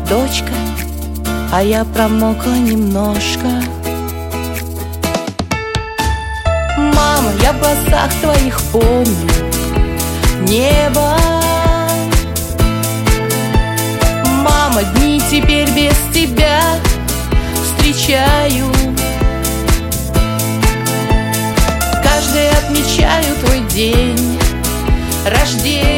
дочка, а я промокла немножко. Мама, я в глазах твоих помню небо. Мама, дни теперь без тебя встречаю. Каждый отмечаю твой день рождения.